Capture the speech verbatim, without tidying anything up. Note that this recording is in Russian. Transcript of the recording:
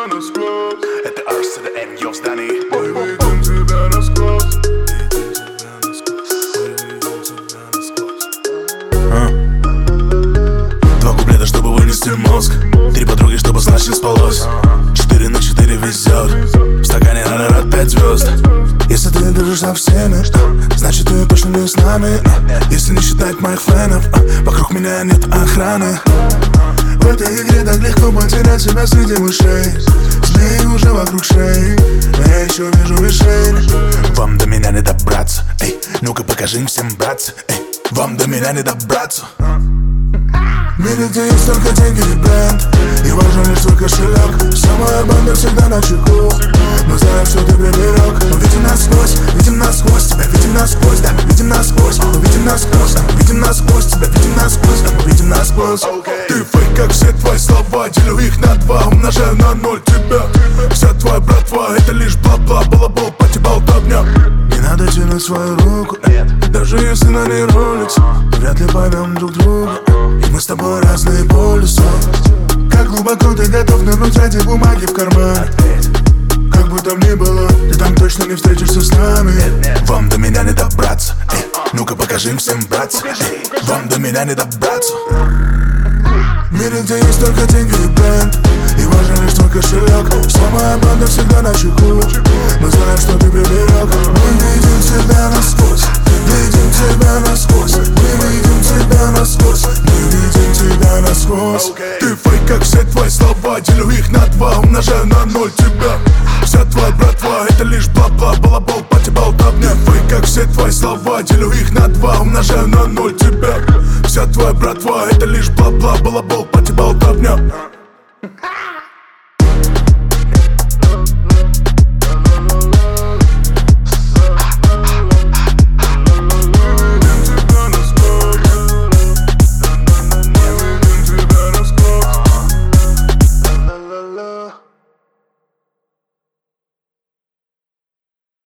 тебя насквозь. Это Арс, это М, я в здании. Мы видим тебя насквозь. Два куплета, чтобы вынести мозг. Три подруги, чтобы с ночи спалось. Четыре на четыре везет. В стакане наверное пять звезд. Если ты дружишь со всеми, значит ты точно не с нами. Если не считать моих фенов, вокруг меня нет охраны. В этой игре так легко потерять себя среди мышей. Змеи уже вокруг шеи, но я еще вижу мишень. Вам до меня не добраться, эй, ну-ка покажи им всем, братцы, эй. Вам до меня не добраться. В мире, где есть только деньги и бренд, и важен лишь твой кошелек. Вся моя банда всегда на чеку. Мы знаем, что ты приберег. Мы видим насквозь, видим насквозь. Тебя видим насквозь, да, мы видим насквозь. Мы видим насквозь, да, мы видим насквозь. Тебя видим насквозь, да, мы видим насквозь. Ты фейк, как все твои слова. Делю их на два, умножаю на ноль тебя. Вся твоя братва, это лишь бла-бла. Балабол, пати, болтовня. Не надо тянуть свою руку, даже если на ней роликс. Вряд ли поймем друг друга, и мы с тобой разные полюса. Как глубоко ты готов нырнуть ради бумаги в карман? Как бы там ни было, ты там точно не встретишься с нами. Вам до меня не добраться, эй, ну-ка покажи им всем, братцы, эй. Вам до меня не добраться. В мире, где есть только деньги и бренд, и важен лишь твой кошелек. Вся моя банда всегда на чеку. Мы знаем, что ты приберег. Мы видим тебя насквозь, видим тебя насквозь. Мы видим тебя насквозь, мы видим тебя насквозь. Ты фейк, как все твои слова. Делю их на два, умножаю на ноль тебя. Вся твоя братва, это лишь бла-бла. Балабол, пати, болтовня. Фейк, как все твои слова. Делю их на два, умножаю на ноль тебя. Вся твоя братва, это лишь бла-бла. Балабол, пати, болтовня.